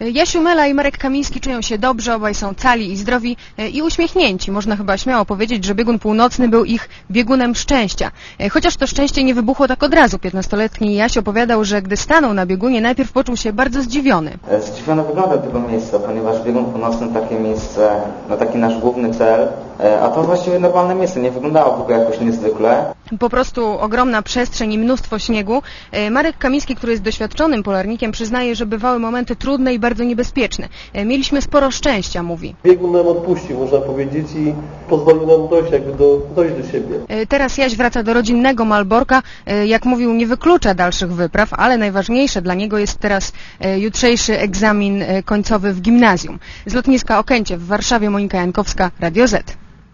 Jasiu Mela i Marek Kamiński czują się dobrze, obaj są cali i zdrowi i uśmiechnięci. Można chyba śmiało powiedzieć, że biegun północny był ich biegunem szczęścia. Chociaż to szczęście nie wybuchło tak od razu. 15-letni Jasiu opowiadał, że gdy stanął na biegunie, najpierw poczuł się bardzo zdziwiony. Zdziwiony wyglądem tego miejsca, ponieważ biegun północny takie miejsce, taki nasz główny cel, a to właściwie normalne miejsce, nie wyglądało w ogóle jakoś niezwykle. Po prostu ogromna przestrzeń i mnóstwo śniegu. Marek Kamiński, który jest doświadczonym polarnikiem, przyznaje, że bywały momenty trudne i bardzo niebezpieczne. Mieliśmy sporo szczęścia, mówi. Biegun nam odpuścił, można powiedzieć, i pozwolił nam dojść do siebie. Teraz Jaś wraca do rodzinnego Malborka. Jak mówił, nie wyklucza dalszych wypraw, ale najważniejsze dla niego jest teraz jutrzejszy egzamin końcowy w gimnazjum. Z lotniska Okęcie w Warszawie Monika Jankowska, Radio Z.